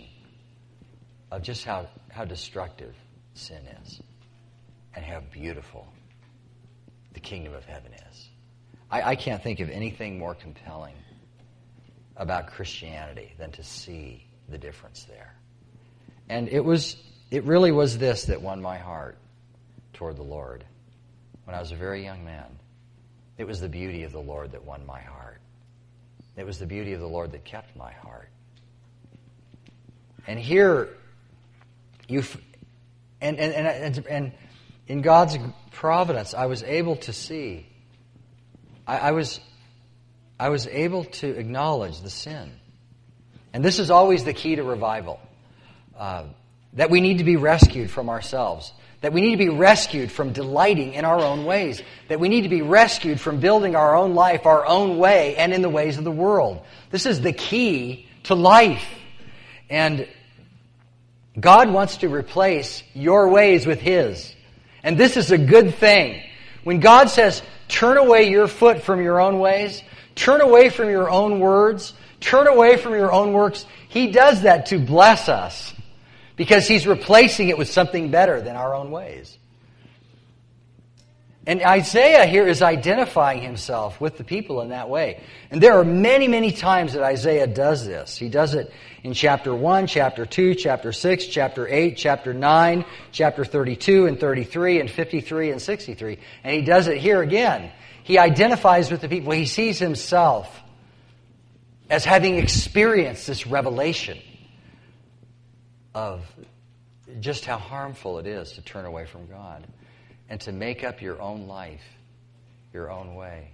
of just how, how destructive sin is and how beautiful the kingdom of heaven is. I, I can't think of anything more compelling about Christianity than to see the difference there. And it was, it really was this that won my heart toward the Lord when I was a very young man. It was the beauty of the Lord that won my heart. It was the beauty of the Lord that kept my heart. And here, you, and and and and in God's providence, I was able to see. I, I was, I was able to acknowledge the sin, and this is always the key to revival. Uh, that we need to be rescued from ourselves. That we need to be rescued from delighting in our own ways. That we need to be rescued from building our own life our own way and in the ways of the world. This is the key to life. And God wants to replace your ways with His. And this is a good thing. When God says, turn away your foot from your own ways, turn away from your own words, turn away from your own works, He does that to bless us. Because He's replacing it with something better than our own ways. And Isaiah here is identifying himself with the people in that way. And there are many, many times that Isaiah does this. He does it in chapter one, chapter two, chapter six, chapter eight, chapter nine, chapter thirty-two and thirty-three and fifty-three and sixty-three. And he does it here again. He identifies with the people. He sees himself as having experienced this revelation of just how harmful it is to turn away from God and to make up your own life, your own way.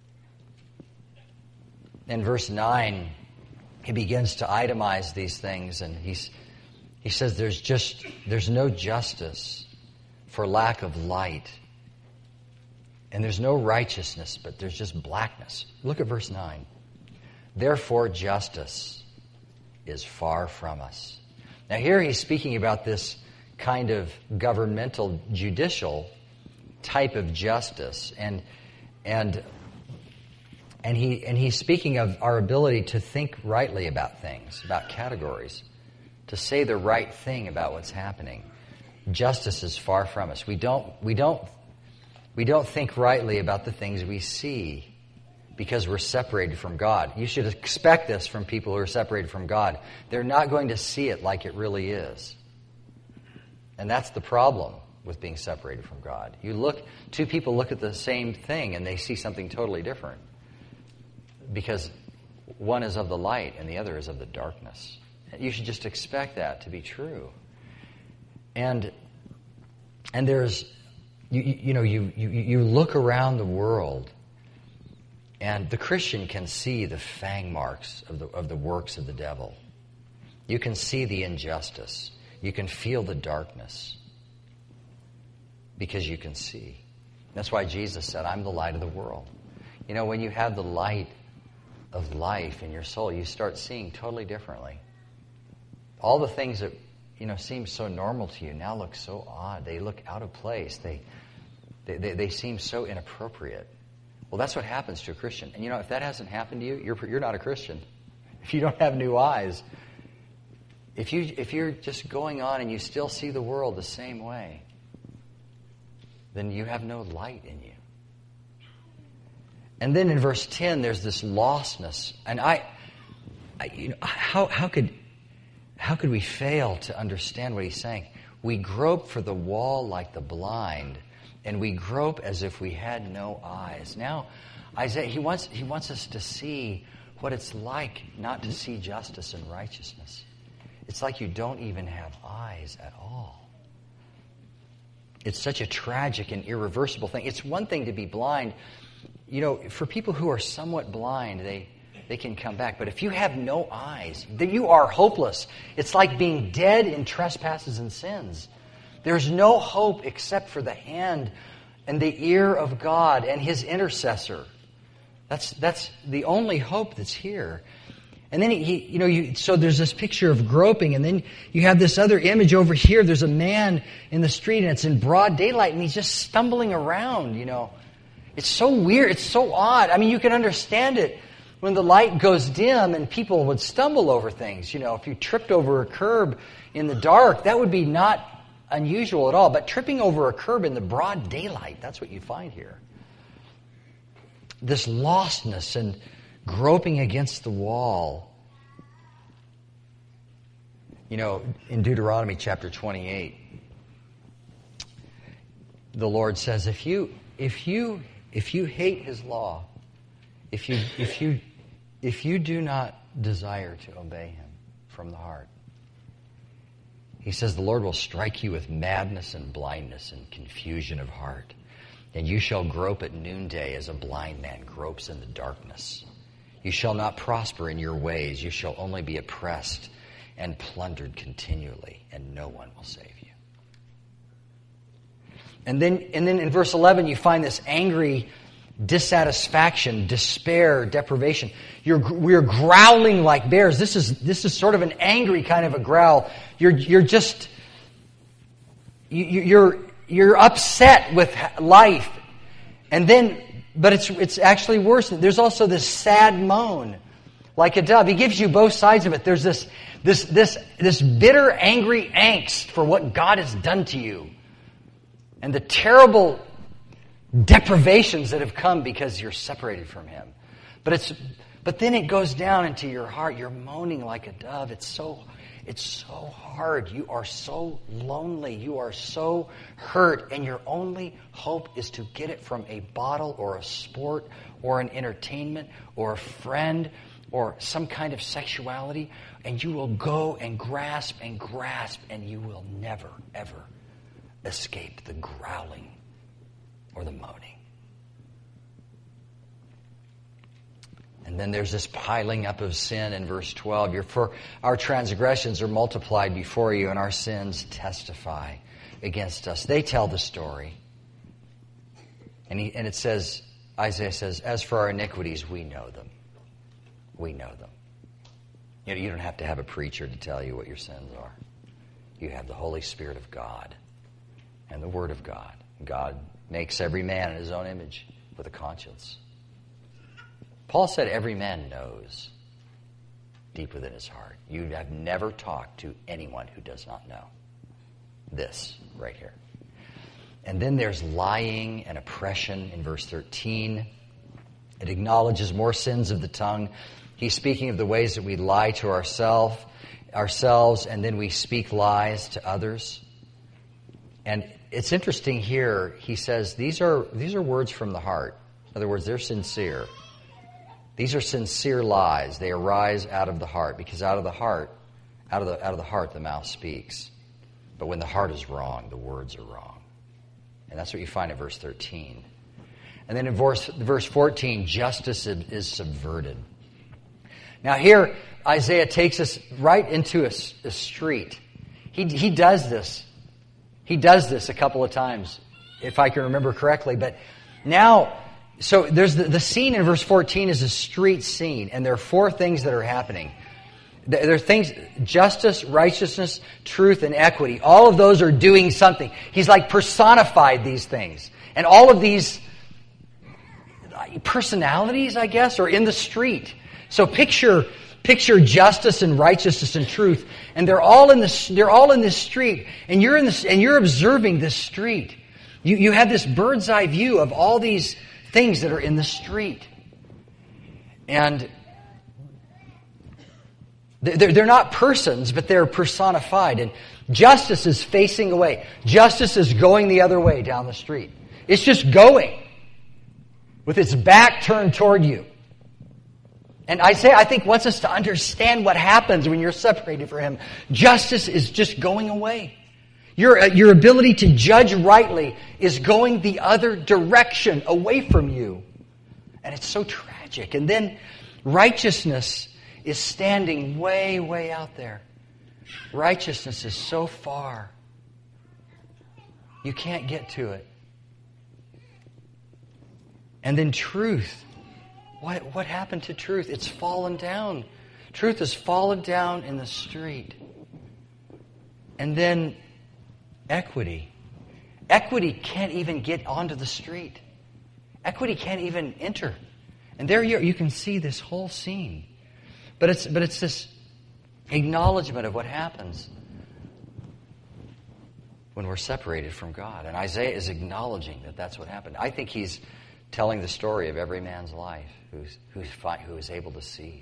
In verse nine, he begins to itemize these things, and he's, he says there's just there's no justice for lack of light, and there's no righteousness, but there's just blackness. Look at verse nine. Therefore justice is far from us. Now here he's speaking about this kind of governmental, judicial type of justice. And And and he and he's speaking of our ability to think rightly about things, about categories, to say the right thing about what's happening. Justice is far from us. We don't we don't we don't think rightly about the things we see because we're separated from God. You should expect this from people who are separated from God. They're not going to see it like it really is. And that's the problem with being separated from God. You look, two people look at the same thing and they see something totally different. Because one is of the light and the other is of the darkness. You should just expect that to be true. And and there's, you, you know, you, you you look around the world, and the Christian can see the fang marks of the of the works of the devil. You can see the injustice. You can feel the darkness. Because you can see. That's why Jesus said, I'm the light of the world. You know, when you have the light of life in your soul, you start seeing totally differently. All the things that, you know, seem so normal to you now look so odd. They look out of place. They, they, they, they seem so inappropriate. Well, that's what happens to a Christian. And you know, if that hasn't happened to you, you're, you're not a Christian. If you don't have new eyes, if, you, if you're just going on and you still see the world the same way, then you have no light in you. And then in verse ten, there's this lostness. And I, I you know, how, how could... How could we fail to understand what he's saying? We grope for the wall like the blind, and we grope as if we had no eyes. Now, Isaiah, he wants, he wants us to see what it's like not to see justice and righteousness. It's like you don't even have eyes at all. It's such a tragic and irreversible thing. It's one thing to be blind. You know, for people who are somewhat blind, they... They can come back. But if you have no eyes, then you are hopeless. It's like being dead in trespasses and sins. There's no hope except for the hand and the ear of God and His intercessor. That's that's the only hope that's here. And then he, he you know, you, so there's this picture of groping, and then you have this other image over here. There's a man in the street, and it's in broad daylight, and he's just stumbling around. You know, it's so weird. It's so odd. I mean, you can understand it. When the light goes dim and people would stumble over things, you know, if you tripped over a curb in the dark, that would be not unusual at all. But tripping over a curb in the broad daylight, that's what you find here. This lostness and groping against the wall. You know, in Deuteronomy chapter twenty-eight, the Lord says, if you if you if you hate His law, if you if you If you do not desire to obey Him from the heart, He says the Lord will strike you with madness and blindness and confusion of heart. And you shall grope at noonday as a blind man gropes in the darkness. You shall not prosper in your ways. You shall only be oppressed and plundered continually, and no one will save you. And then, and then in verse eleven, you find this angry dissatisfaction, despair, deprivation. You're, we're growling like bears. This is this is sort of an angry kind of a growl. You're you're just you, you're you're upset with life, and then but it's it's actually worse. There's also this sad moan, like a dove. He gives you both sides of it. There's this this this this bitter, angry angst for what God has done to you, and the terrible deprivations that have come because you're separated from Him. But it's but then it goes down into your heart. You're moaning like a dove. It's so it's so hard. You are so lonely. You are so hurt, and your only hope is to get it from a bottle or a sport or an entertainment or a friend or some kind of sexuality, and you will go and grasp and grasp, and you will never ever escape the growling or the moaning. And then there's this piling up of sin in verse twelve. Your, for our transgressions are multiplied before you, and our sins testify against us. They tell the story. And, he, and it says, Isaiah says, as for our iniquities, we know them. We know them. You know, you don't have to have a preacher to tell you what your sins are. You have the Holy Spirit of God and the Word of God. God makes every man in His own image, with a conscience. Paul said every man knows deep within his heart. You have never talked to anyone who does not know. This right here. And then there's lying and oppression in verse thirteen. It acknowledges more sins of the tongue. He's speaking of the ways that we lie to ourselves, ourselves, and then we speak lies to others. And it's interesting here, he says these are these are words from the heart. In other words, they're sincere. These are sincere lies. They arise out of the heart, because out of the heart, out of the out of the heart the mouth speaks. But when the heart is wrong, the words are wrong. And that's what you find in verse thirteen. And then in verse, verse fourteen, justice is subverted. Now here, Isaiah takes us right into a, a street. He, he does this. He does this a couple of times, if I can remember correctly. But now, so there's the, the scene in verse fourteen is a street scene, and there are four things that are happening. There are things, justice, righteousness, truth, and equity. All of those are doing something. He's like personified these things. And all of these personalities, I guess, are in the street. So picture picture justice and righteousness and truth, and they're all in this they're all in this street, and you're in this and you're observing this street. You you have this bird's eye view of all these things that are in the street. And they're, they're not persons, but they're personified. And justice is facing away. Justice is going the other way down the street. It's just going with its back turned toward you. And Isaiah, I think, wants us to understand what happens when you're separated from Him. Justice is just going away. Your, your ability to judge rightly is going the other direction, away from you. And it's so tragic. And then righteousness is standing way, way out there. Righteousness is so far. You can't get to it. And then truth. What, what happened to truth? It's fallen down. Truth has fallen down in the street. And then equity. Equity can't even get onto the street. Equity can't even enter. And there you, you can see this whole scene. But it's, but it's this acknowledgement of what happens when we're separated from God. And Isaiah is acknowledging that that's what happened. I think he's telling the story of every man's life who's, who's, who is able to see.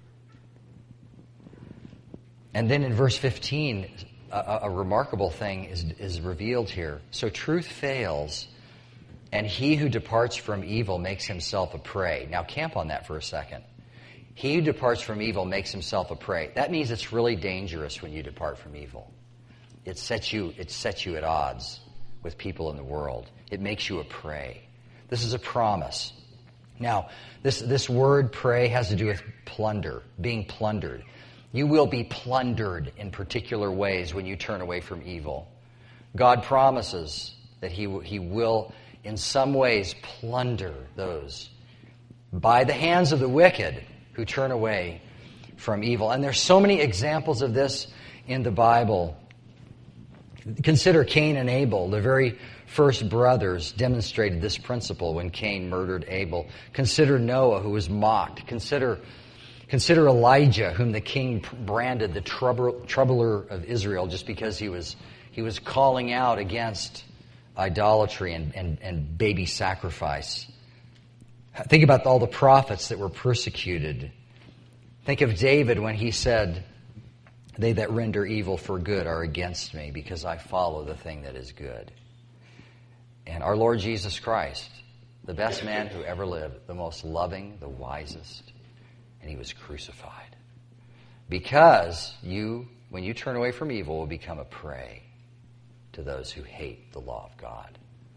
And then in verse fifteen, a, a remarkable thing is, is revealed here. So truth fails, and he who departs from evil makes himself a prey. Now camp on that for a second. He who departs from evil makes himself a prey. That means it's really dangerous when you depart from evil. It sets you, it sets you at odds with people in the world. It makes you a prey. This is a promise. Now, this, this word prey has to do with plunder, being plundered. You will be plundered in particular ways when you turn away from evil. God promises that He, he will, in some ways, plunder those by the hands of the wicked who turn away from evil. And there's so many examples of this in the Bible. Consider Cain and Abel. The very first brothers demonstrated this principle when Cain murdered Abel. Consider Noah, who was mocked. Consider, consider Elijah, whom the king branded the trouble, troubler of Israel just because he was, he was calling out against idolatry and, and, and baby sacrifice. Think about all the prophets that were persecuted. Think of David when he said, "They that render evil for good are against me, because I follow the thing that is good." And our Lord Jesus Christ, the best man who ever lived, the most loving, the wisest, and He was crucified. Because you, when you turn away from evil, will become a prey to those who hate the law of God.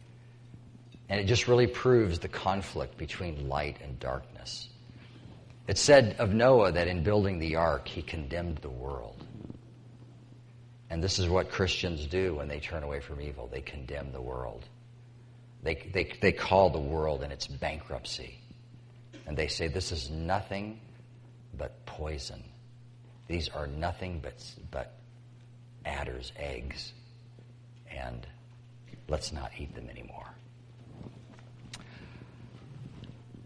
And it just really proves the conflict between light and darkness. It said of Noah that in building the ark, he condemned the world. And this is what Christians do when they turn away from evil. They condemn the world. They, they, they call the world in its bankruptcy. And they say, this is nothing but poison. These are nothing but, but adder's eggs. And let's not eat them anymore.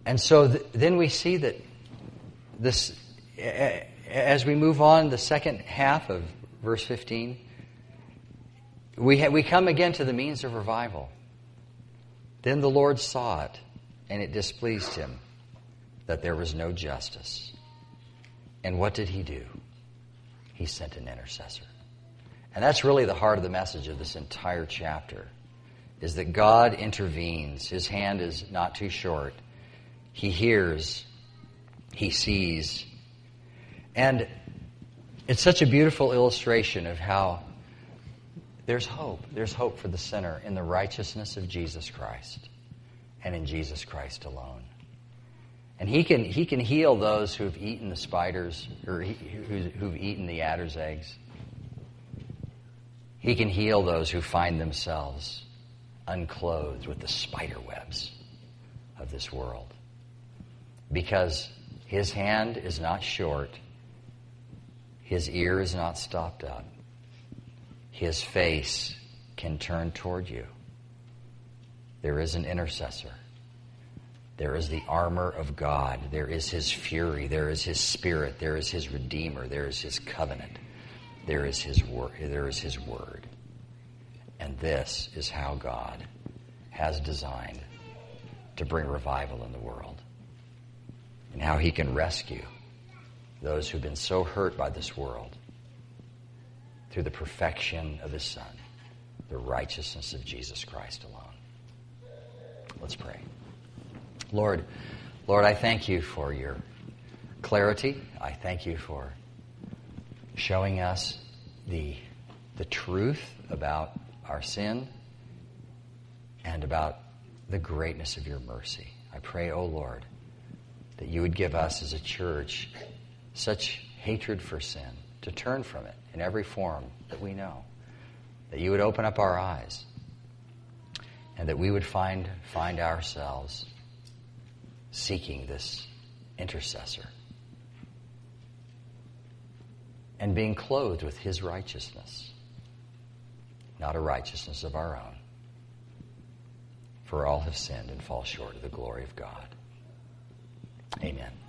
And so th- then we see that this, as we move on, the second half of verse fifteen, we ha- we come again to the means of revival. Then the Lord saw it, and it displeased him that there was no justice. And what did he do? He sent an intercessor. And that's really the heart of the message of this entire chapter, is that God intervenes. His hand is not too short. He hears. He sees. And it's such a beautiful illustration of how there's hope. There's hope for the sinner in the righteousness of Jesus Christ and in Jesus Christ alone. And he can he can heal those who have eaten the spiders, or he, who, who've eaten the adder's eggs. He can heal those who find themselves unclothed with the spider webs of this world. Because his hand is not short, his ear is not stopped up, his face can turn toward you. There is an intercessor. There is the armor of God. There is his fury. There is his spirit. There is his redeemer. There is his covenant. There is his word. There is his word. And this is how God has designed to bring revival in the world. And how he can rescue those who've been so hurt by this world through the perfection of his Son, the righteousness of Jesus Christ alone. Let's pray. Lord, Lord, I thank you for your clarity. I thank you for showing us the, the truth about our sin and about the greatness of your mercy. I pray, O Lord, that you would give us as a church such hatred for sin to turn from it in every form that we know. That you would open up our eyes and that we would find find ourselves seeking this intercessor and being clothed with his righteousness, not a righteousness of our own. For all have sinned and fall short of the glory of God. Amen.